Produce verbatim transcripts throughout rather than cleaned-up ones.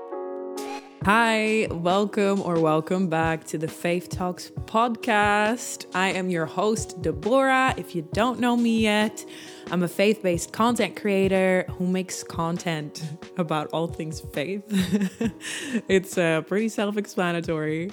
Hi, welcome or welcome back to the Faith Talks podcast. I am your host, Deborah. If you don't know me yet, I'm a faith-based content creator who makes content about all things faith. It's uh, pretty self-explanatory.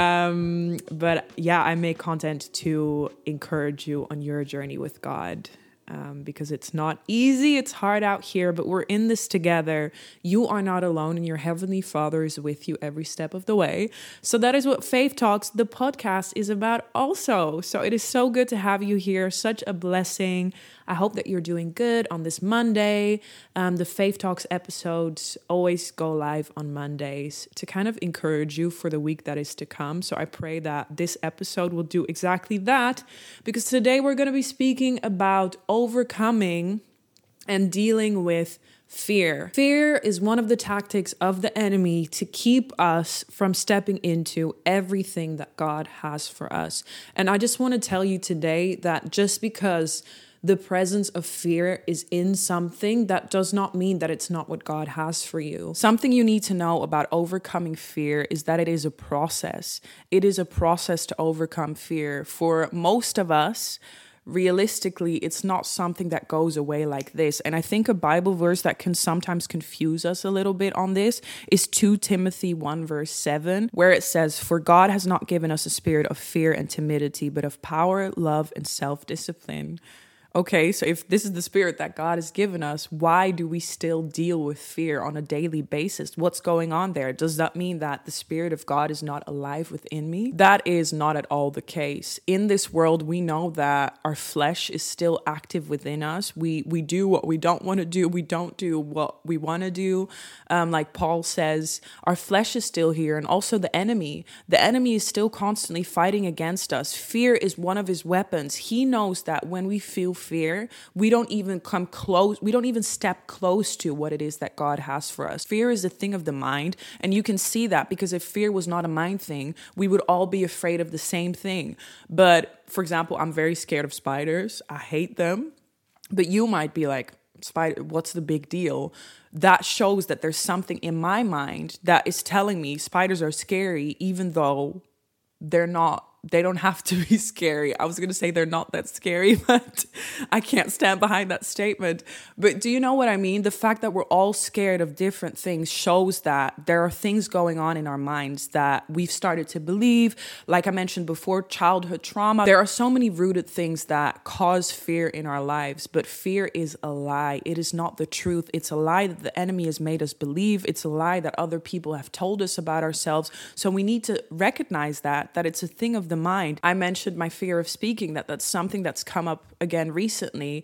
Um, but yeah, I make content to encourage you on your journey with God. Um, because it's not easy, it's hard out here, but we're in this together. You are not alone, and your Heavenly Father is with you every step of the way. So that is what Faith Talks, the podcast, is about also. So it is so good to have you here. Such a blessing. I hope that you're doing good on this Monday. Um, the Faith Talks episodes always go live on Mondays to kind of encourage you for the week that is to come. So I pray that this episode will do exactly that, because today we're going to be speaking about overcoming and dealing with fear. Fear is one of the tactics of the enemy to keep us from stepping into everything that God has for us. And I just want to tell you today that just because the presence of fear is in something, that does not mean that it's not what God has for you. Something you need to know about overcoming fear is that it is a process. It is a process to overcome fear. For most of us, realistically, it's not something that goes away like this. And I think a Bible verse that can sometimes confuse us a little bit on this is Second Timothy one verse seven, where it says, "For God has not given us a spirit of fear and timidity, but of power, love, and self-discipline." Okay, so if this is the spirit that God has given us, why do we still deal with fear on a daily basis? What's going on there? Does that mean that the Spirit of God is not alive within me? That is not at all the case. In this world, we know that our flesh is still active within us. We we do what we don't want to do. We don't do what we want to do. Um, like Paul says, our flesh is still here, and also the enemy. The enemy is still constantly fighting against us. Fear is one of his weapons. He knows that when we feel fear, we don't even come close, we don't even step close to what it is that God has for us. Fear is a thing of the mind, and you can see that because if fear was not a mind thing, we would all be afraid of the same thing. But for example, I'm very scared of spiders. I hate them. But you might be like, spider, what's the big deal? That shows that there's something in my mind that is telling me spiders are scary, even though they're not. They don't have to be scary. I was going to say they're not that scary, but I can't stand behind that statement. But do you know what I mean? The fact that we're all scared of different things shows that there are things going on in our minds that we've started to believe. Like I mentioned before, childhood trauma. There are so many rooted things that cause fear in our lives, but fear is a lie. It is not the truth. It's a lie that the enemy has made us believe. It's a lie that other people have told us about ourselves. So we need to recognize that, that it's a thing of the mind. I mentioned my fear of speaking, that that's something that's come up again recently.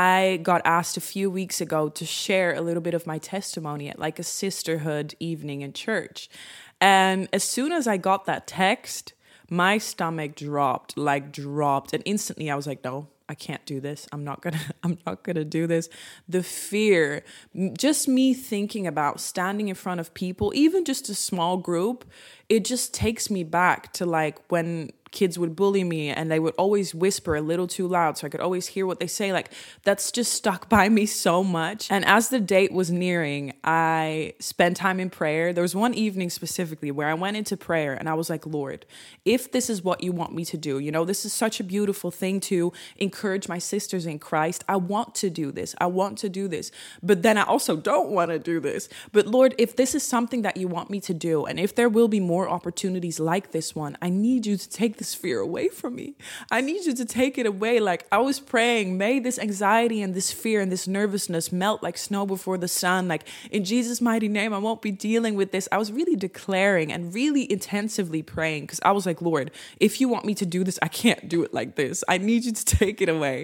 I got asked a few weeks ago to share a little bit of my testimony at like a sisterhood evening in church. And as soon as I got that text, my stomach dropped, like dropped. And instantly I was like, no, I can't do this. I'm not gonna, I'm not gonna do this. The fear, just me thinking about standing in front of people, even just a small group, it just takes me back to like when kids would bully me and they would always whisper a little too loud so I could always hear what they say. Like that's just stuck by me so much. And as the date was nearing, I spent time in prayer. There was one evening specifically where I went into prayer and I was like, Lord, if this is what you want me to do, you know, this is such a beautiful thing to encourage my sisters in Christ. I want to do this. I want to do this. But then I also don't want to do this. But Lord, if this is something that you want me to do, and if there will be more opportunities like this one, I need you to take this fear away from me. I need you to take it away. Like I was praying, may this anxiety and this fear and this nervousness melt like snow before the sun. Like in Jesus' mighty name, I won't be dealing with this. I was really declaring and really intensively praying because I was like, Lord, if you want me to do this, I can't do it like this. I need you to take it away.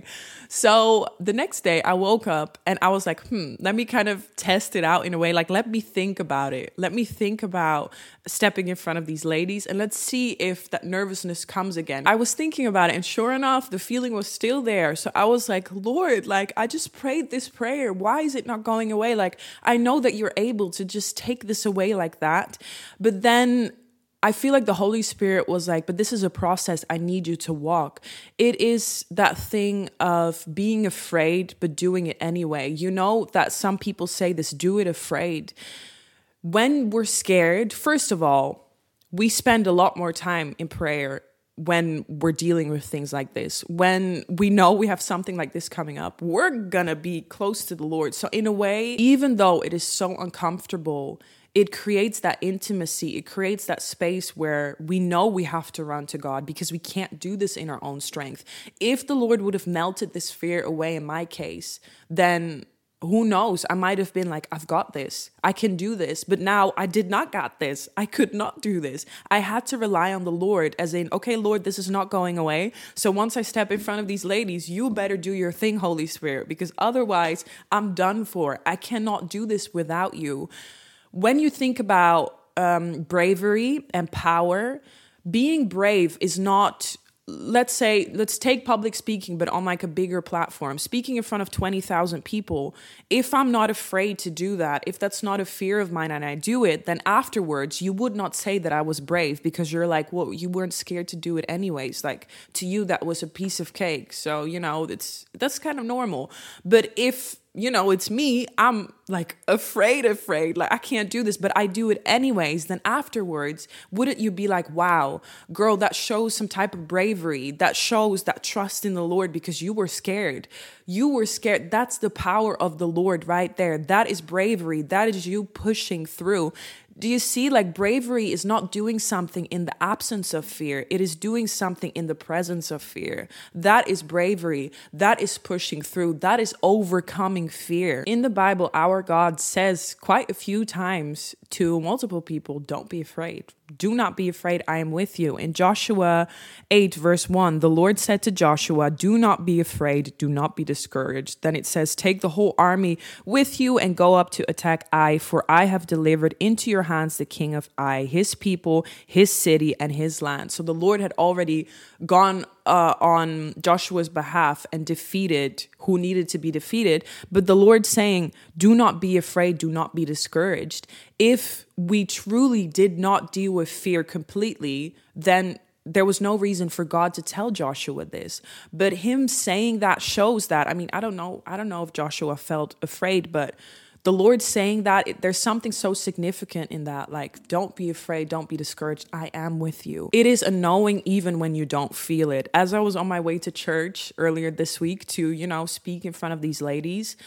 So the next day I woke up and I was like, hmm, let me kind of test it out in a way. Like, let me think about it. Let me think about stepping in front of these ladies and let's see if that nervousness comes again. I was thinking about it and sure enough, the feeling was still there. So I was like, Lord, like I just prayed this prayer. Why is it not going away? Like, I know that you're able to just take this away like that. But then I feel like the Holy Spirit was like, but this is a process I need you to walk. It is that thing of being afraid, but doing it anyway. You know that some people say this, do it afraid. when we're scared, first of all, we spend a lot more time in prayer when we're dealing with things like this. When we know we have something like this coming up, we're gonna be close to the Lord. So in a way, even though it is so uncomfortable, it creates that intimacy. It creates that space where we know we have to run to God because we can't do this in our own strength. If the Lord would have melted this fear away in my case, then who knows? I might have been like, I've got this. I can do this. But now I did not got this. I could not do this. I had to rely on the Lord as in, okay, Lord, this is not going away. So once I step in front of these ladies, you better do your thing, Holy Spirit, because otherwise I'm done for. I cannot do this without you. When you think about um, bravery and power, being brave is not, let's say, let's take public speaking, but on like a bigger platform, speaking in front of twenty thousand people. If I'm not afraid to do that, if that's not a fear of mine and I do it, then afterwards you would not say that I was brave because you're like, well, you weren't scared to do it anyways. Like to you, that was a piece of cake. So, you know, it's, that's kind of normal. But if, you know, it's me, I'm like afraid, afraid, like I can't do this, but I do it anyways, then afterwards, wouldn't you be like, wow, girl, that shows some type of bravery, that shows that trust in the Lord because you were scared. You were scared. That's the power of the Lord right there. That is bravery. That is you pushing through. Do you see, like, bravery is not doing something in the absence of fear. It is doing something in the presence of fear. That is bravery. That is pushing through. That is overcoming fear. In the Bible, our God says quite a few times to multiple people, don't be afraid. Do not be afraid. I am with you. In Joshua eight, verse one, the Lord said to Joshua, do not be afraid. Do not be discouraged. Then it says, take the whole army with you and go up to attack Ai, for I have delivered into your hands the king of Ai, his people, his city, and his land. So the Lord had already gone uh, on Joshua's behalf and defeated who needed to be defeated. But the Lord saying, do not be afraid, do not be discouraged. If we truly did not deal with fear completely, then there was no reason for God to tell Joshua this. But him saying that shows that, I mean, I don't know. I don't know if Joshua felt afraid, but the Lord saying that, it, there's something so significant in that. Like, don't be afraid, don't be discouraged. I am with you. It is a knowing even when you don't feel it. As I was on my way to church earlier this week to, you know, speak in front of these ladies,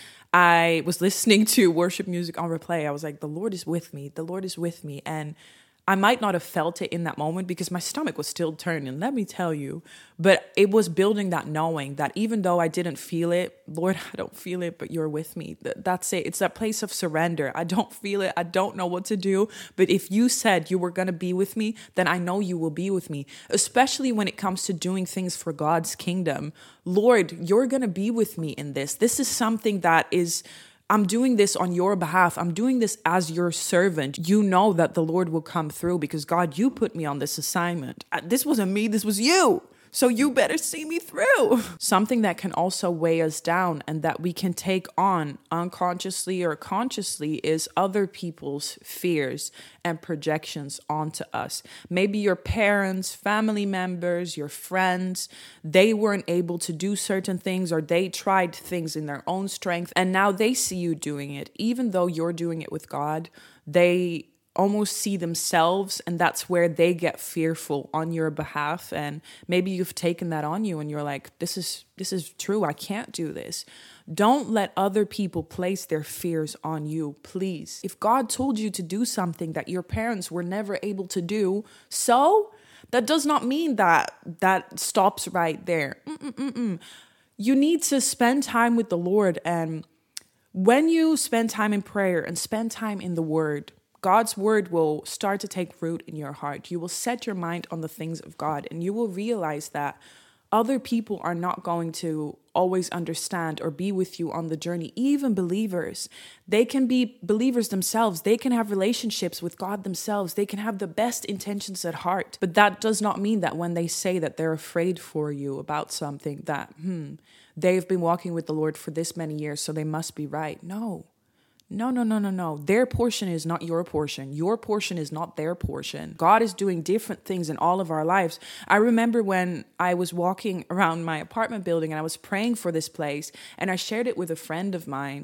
I was listening to worship music on replay. I was like, the Lord is with me. The Lord is with me. And I might not have felt it in that moment because my stomach was still turning, let me tell you. But it was building that knowing that even though I didn't feel it, Lord, I don't feel it, but you're with me. That's it. It's that place of surrender. I don't feel it. I don't know what to do. But if you said you were going to be with me, then I know you will be with me, especially when it comes to doing things for God's kingdom. Lord, you're going to be with me in this. This is something that is... I'm doing this on your behalf. I'm doing this as your servant. You know that the Lord will come through because, God, you put me on this assignment. This wasn't me. This was you. So you better see me through. Something that can also weigh us down and that we can take on unconsciously or consciously is other people's fears and projections onto us. Maybe your parents, family members, your friends, they weren't able to do certain things or they tried things in their own strength and now they see you doing it. Even though you're doing it with God, they almost see themselves, and that's where they get fearful on your behalf. And maybe you've taken that on you and you're like, this is this is true, I can't do this. Don't let other people place their fears on you, please. If God told you to do something that your parents were never able to do, so that does not mean that that stops right there. Mm-mm-mm-mm. You need to spend time with the Lord, and when you spend time in prayer and spend time in the Word, God's word will start to take root in your heart. You will set your mind on the things of God, and you will realize that other people are not going to always understand or be with you on the journey. Even believers, they can be believers themselves. They can have relationships with God themselves. They can have the best intentions at heart. But that does not mean that when they say that they're afraid for you about something, that, hmm, they've been walking with the Lord for this many years, so they must be right. No. No, no, no, no, no. Their portion is not your portion. Your portion is not their portion. God is doing different things in all of our lives. I remember when I was walking around my apartment building and I was praying for this place and I shared it with a friend of mine.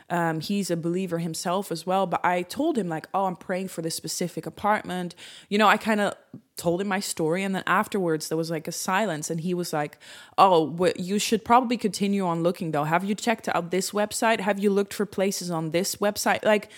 Um, he's a believer himself as well. But I told him like, oh, I'm praying for this specific apartment. You know, I kind of told him my story. And then afterwards there was like a silence. And he was like, oh, well, you should probably continue on looking though. Have you checked out this website? Have you looked for places on this website? Like,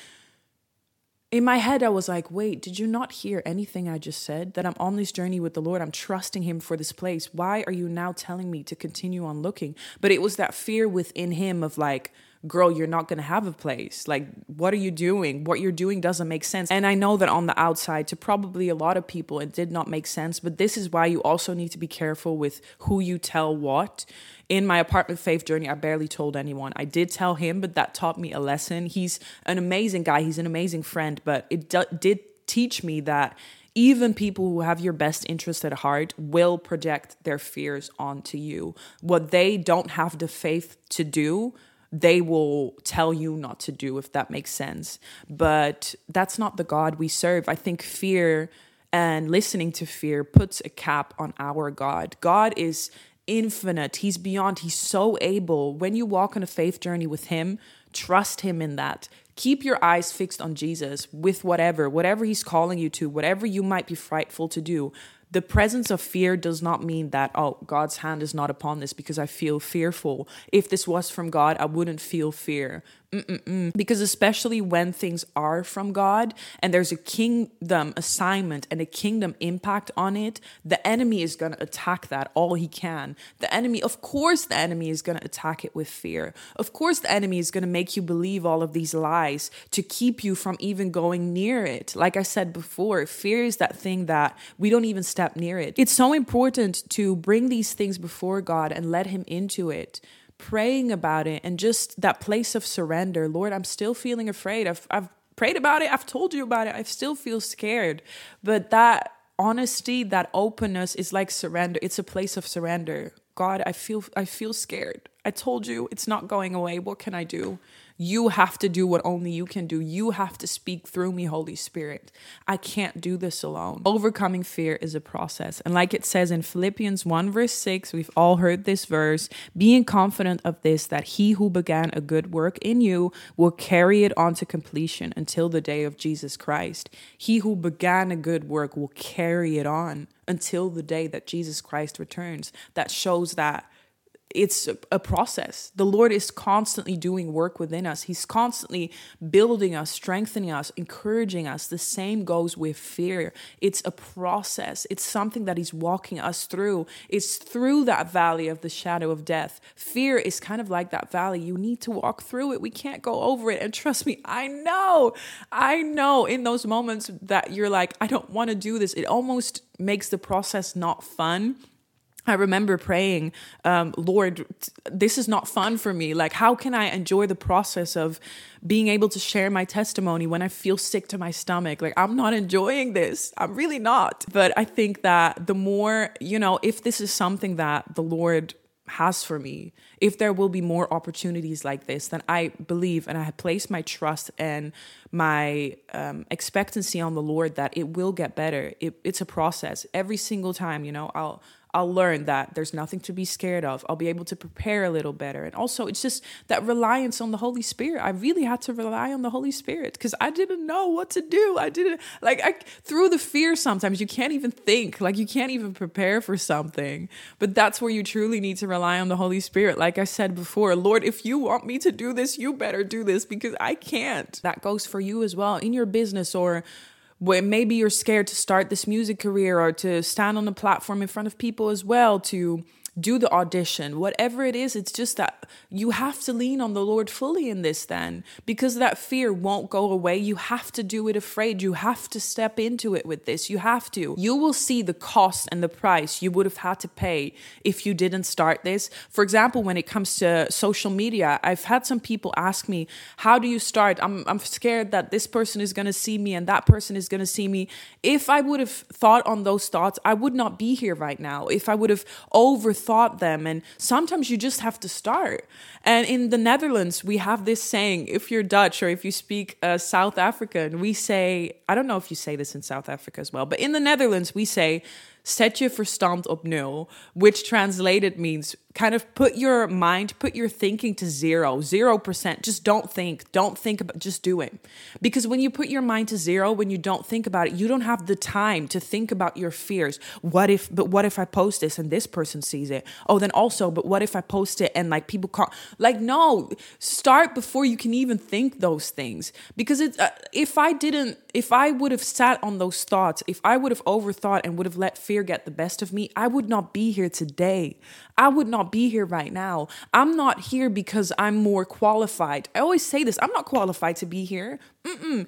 in my head, I was like, wait, did you not hear anything I just said? That I'm on this journey with the Lord. I'm trusting him for this place. Why are you now telling me to continue on looking? But it was that fear within him of like, girl, you're not going to have a place. Like, what are you doing? What you're doing doesn't make sense. And I know that on the outside, to probably a lot of people, it did not make sense. But this is why you also need to be careful with who you tell what. In my apartment faith journey, I barely told anyone. I did tell him, but that taught me a lesson. He's an amazing guy. He's an amazing friend. But it d- did teach me that even people who have your best interest at heart will project their fears onto you. What they don't have the faith to do, they will tell you not to do, if that makes sense. But that's not the God we serve. I think fear and listening to fear puts a cap on our God. God is infinite. He's beyond. He's so able. When you walk on a faith journey with him, trust him in that. Keep your eyes fixed on Jesus with whatever, whatever he's calling you to, whatever you might be frightful to do. The presence of fear does not mean that, oh, God's hand is not upon this because I feel fearful. If this was from God, I wouldn't feel fear. Mm-mm-mm. Because especially when things are from God and there's a kingdom assignment and a kingdom impact on it, the enemy is going to attack that all he can. The enemy, of course, the enemy is going to attack it with fear. Of course, the enemy is going to make you believe all of these lies to keep you from even going near it. Like I said before, fear is that thing that we don't even step near it. It's so important to bring these things before God and let him into it. Praying about it and just that place of surrender. Lord, I'm still feeling afraid. I've, I've prayed about it. I've told you about it. I still feel scared. But that honesty, that openness is like surrender. It's a place of surrender. God, I feel, I feel scared. I told you it's not going away. What can I do? You have to do what only you can do. You have to speak through me, Holy Spirit. I can't do this alone. Overcoming fear is a process. And like it says in Philippians one verse six, we've all heard this verse, being confident of this, that he who began a good work in you will carry it on to completion until the day of Jesus Christ. He who began a good work will carry it on until the day that Jesus Christ returns. That shows that it's a process. The Lord is constantly doing work within us. He's constantly building us, strengthening us, encouraging us. The same goes with fear. It's a process. It's something that he's walking us through. It's through that valley of the shadow of death. Fear is kind of like that valley. You need to walk through it. We can't go over it. And trust me, I know, I know in those moments that you're like, I don't want to do this. It almost makes the process not fun. I remember praying, um, Lord, this is not fun for me. Like, how can I enjoy the process of being able to share my testimony when I feel sick to my stomach? Like, I'm not enjoying this. I'm really not. But I think that the more, you know, if this is something that the Lord has for me, if there will be more opportunities like this, then I believe and I place my trust and my um, expectancy on the Lord that it will get better. It, it's a process. Every single time, you know, I'll I'll learn that there's nothing to be scared of. I'll be able to prepare a little better. And also, it's just that reliance on the Holy Spirit. I really had to rely on the Holy Spirit because I didn't know what to do. I didn't, like, I, through the fear sometimes, you can't even think, like, you can't even prepare for something. But that's where you truly need to rely on the Holy Spirit. Like I said before, Lord, if you want me to do this, you better do this because I can't. That goes for you as well in your business, or where maybe you're scared to start this music career or to stand on a platform in front of people as well, to do the audition, whatever it is. It's just that you have to lean on the Lord fully in this then, because that fear won't go away. You have to do it afraid. You have to step into it with this. You have to. You will see the cost and the price you would have had to pay if you didn't start this. For example, when it comes to social media, I've had some people ask me, how do you start? I'm, I'm scared that this person is going to see me and that person is going to see me. If I would have thought on those thoughts, I would not be here right now. If I would have overthought thought them. And sometimes you just have to start. And in the Netherlands, we have this saying, if you're Dutch or if you speak uh, South African, we say, I don't know if you say this in South Africa as well, but in the Netherlands, we say, zet je verstand op nul, which translated means kind of put your mind, put your thinking to zero, zero percent. Just don't think, don't think about, just do it. Because when you put your mind to zero, when you don't think about it, you don't have the time to think about your fears. What if, but what if I post this and this person sees it? Oh, then also, but what if I post it and like people call, like, no, start before you can even think those things. Because it's, uh, if I didn't, if I would have sat on those thoughts, if I would have overthought and would have let fear get the best of me, I would not be here today. I would not be here right now. I'm not here because I'm more qualified. I always say this, I'm not qualified to be here. Mm-mm.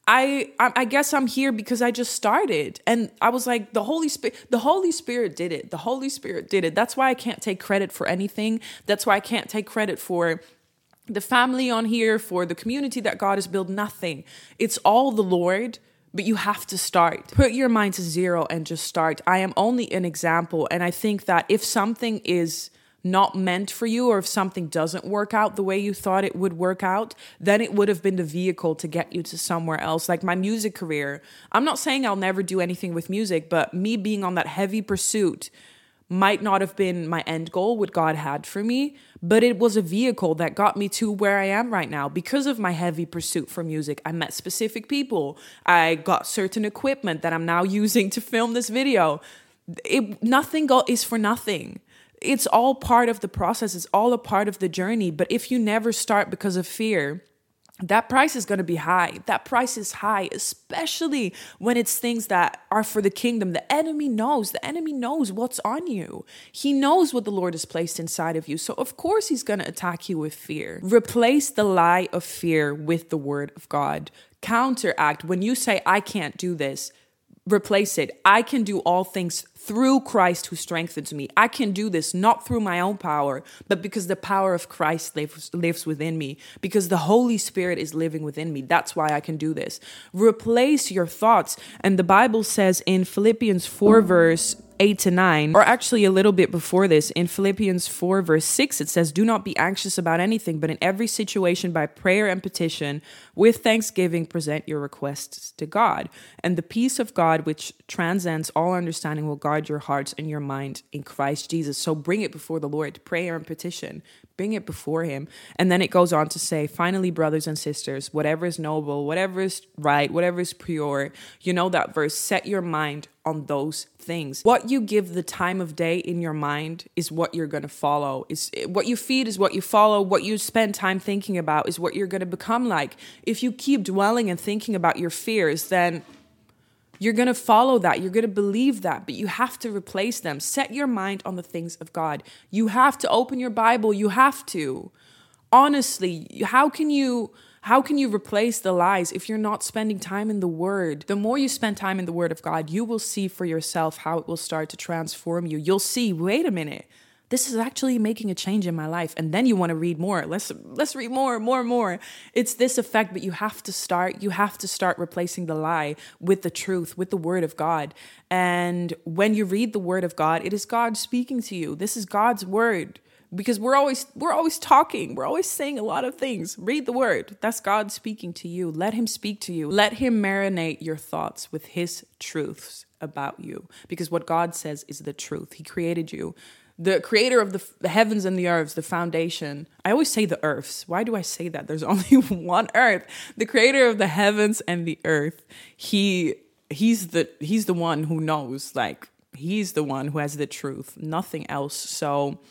I, I I guess I'm here because I just started. And I was like, the Holy Spirit, the Holy Spirit did it. The Holy Spirit did it. That's why I can't take credit for anything. That's why I can't take credit for the family on here, for the community that God has built. Nothing. It's all the Lord. But you have to start. Put your mind to zero and just start. I am only an example. And I think that if something is not meant for you, or if something doesn't work out the way you thought it would work out, then it would have been the vehicle to get you to somewhere else. Like my music career. I'm not saying I'll never do anything with music, but me being on that heavy pursuit might not have been my end goal, what God had for me, but it was a vehicle that got me to where I am right now. Because of my heavy pursuit for music, I met specific people. I got certain equipment that I'm now using to film this video. It, nothing go, is for nothing. It's all part of the process. It's all a part of the journey. But if you never start because of fear, that price is going to be high. That price is high, especially when it's things that are for the kingdom. The enemy knows. The enemy knows what's on you. He knows what the Lord has placed inside of you. So of course he's going to attack you with fear. Replace the lie of fear with the word of God. Counteract. When you say, I can't do this, replace it. I can do all things through Christ who strengthens me. I can do this not through my own power, but because the power of Christ lives, lives within me, because the Holy Spirit is living within me. That's why I can do this. Replace your thoughts. And the Bible says in Philippians four, verse eight to nine, or actually a little bit before this, in Philippians four, verse six, it says, do not be anxious about anything, but in every situation by prayer and petition, with thanksgiving, present your requests to God. And the peace of God, which transcends all understanding, will guard your hearts and your mind in Christ Jesus. So bring it before the Lord, prayer and petition, bring it before him. And then it goes on to say, finally, brothers and sisters, whatever is noble, whatever is right, whatever is pure, you know that verse, set your mind on those things. What you give the time of day in your mind is what you're going to follow. Is what you feed is what you follow. What you spend time thinking about is what you're going to become like. If you keep dwelling and thinking about your fears, then you're going to follow that. You're going to believe that, but you have to replace them. Set your mind on the things of God. You have to open your Bible. You have to. Honestly, how can you... How can you replace the lies if you're not spending time in the Word? The more you spend time in the Word of God, you will see for yourself how it will start to transform you. You'll see, wait a minute, this is actually making a change in my life. And then you want to read more. Let's let's read more, more, more. It's this effect, but you have to start, you have to start replacing the lie with the truth, with the Word of God. And when you read the Word of God, it is God speaking to you. This is God's Word. Because we're always we're always talking. We're always saying a lot of things. Read the word. That's God speaking to you. Let him speak to you. Let him marinate your thoughts with his truths about you. Because what God says is the truth. He created you. The creator of the, the heavens and the earths, the foundation. I always say the earths. Why do I say that? There's only one earth. The creator of the heavens and the earth. He he's the he's the one who knows. Like, he's the one who has the truth. Nothing else. So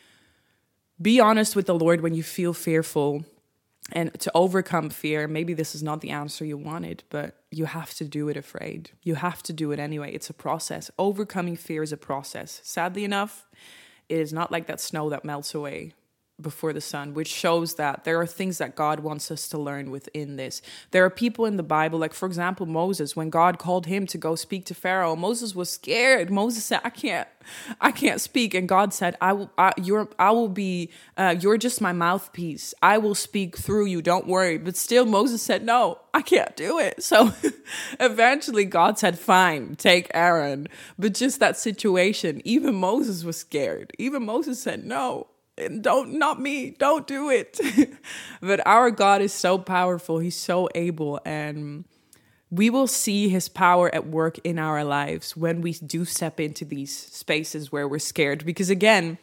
be honest with the Lord when you feel fearful, and to overcome fear. Maybe this is not the answer you wanted, but you have to do it afraid. You have to do it anyway. It's a process. Overcoming fear is a process. Sadly enough, it is not like that snow that melts away before the sun, which shows that there are things that God wants us to learn within this. There are people in the Bible, like for example, Moses, when God called him to go speak to Pharaoh, Moses was scared. Moses said, I can't, I can't speak. And God said, I will, I, you're, I will be, uh, you're just my mouthpiece. I will speak through you. Don't worry. But still Moses said, no, I can't do it. So eventually God said, fine, take Aaron. But just that situation, even Moses was scared. Even Moses said, no. Don't, not me, don't do it. But our God is so powerful. He's so able. And we will see his power at work in our lives when we do step into these spaces where we're scared. Because again,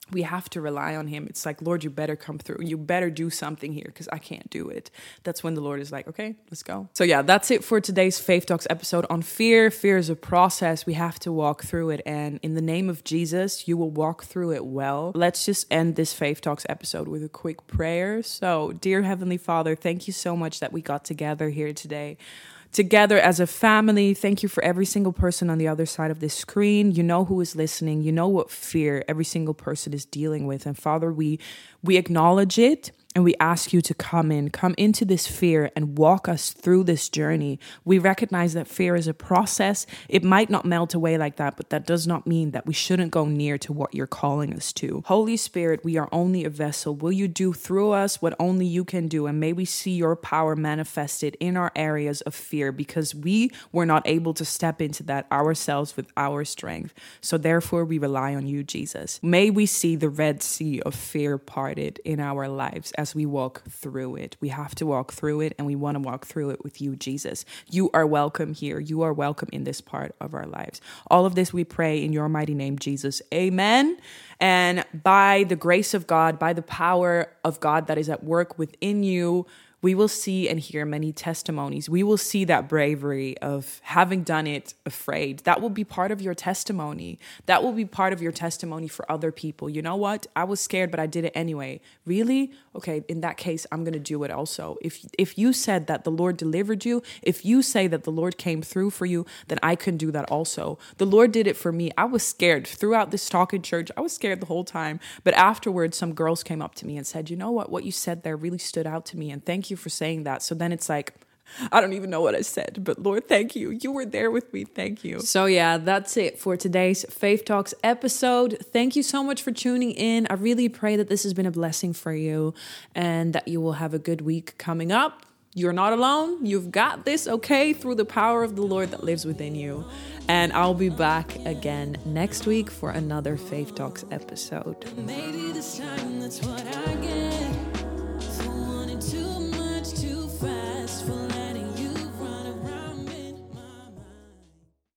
we have to rely on him. It's like, Lord, you better come through. You better do something here because I can't do it. That's when the Lord is like, okay, let's go. So yeah, that's it for today's Faith Talks episode on fear. Fear is a process. We have to walk through it. And in the name of Jesus, you will walk through it well. Let's just end this Faith Talks episode with a quick prayer. So dear Heavenly Father, thank you so much that we got together here today. Together as a family. Thank you for every single person on the other side of this screen. You know who is listening. You know what fear every single person is dealing with. And Father, we we acknowledge it. And we ask you to come in, come into this fear and walk us through this journey. We recognize that fear is a process. It might not melt away like that, but that does not mean that we shouldn't go near to what you're calling us to. Holy Spirit, we are only a vessel. Will you do through us what only you can do? And may we see your power manifested in our areas of fear, because we were not able to step into that ourselves with our strength. So therefore, we rely on you, Jesus. May we see the Red Sea of fear parted in our lives as we walk through it. We have to walk through it, and we want to walk through it with you, Jesus. You are welcome here. You are welcome in this part of our lives. All of this we pray in your mighty name, Jesus. Amen. And by the grace of God, by the power of God that is at work within you, we will see and hear many testimonies. We will see that bravery of having done it afraid. That will be part of your testimony. That will be part of your testimony for other people. You know what? I was scared, but I did it anyway. Really? Okay, in that case, I'm going to do it also. If if you said that the Lord delivered you, if you say that the Lord came through for you, then I can do that also. The Lord did it for me. I was scared throughout this talk in church. I was scared the whole time. But afterwards, some girls came up to me and said, you know what? What you said there really stood out to me. And thank you for saying that. So then it's like, I don't even know what I said, but Lord, thank you. You were there with me. Thank you. So yeah, that's it for today's Faith Talks episode. Thank you so much for tuning in. I really pray that this has been a blessing for you and that you will have a good week coming up. You're not alone. You've got this, okay, through the power of the Lord that lives within you. And I'll be back again next week for another Faith Talks episode. Maybe this time that's what I get.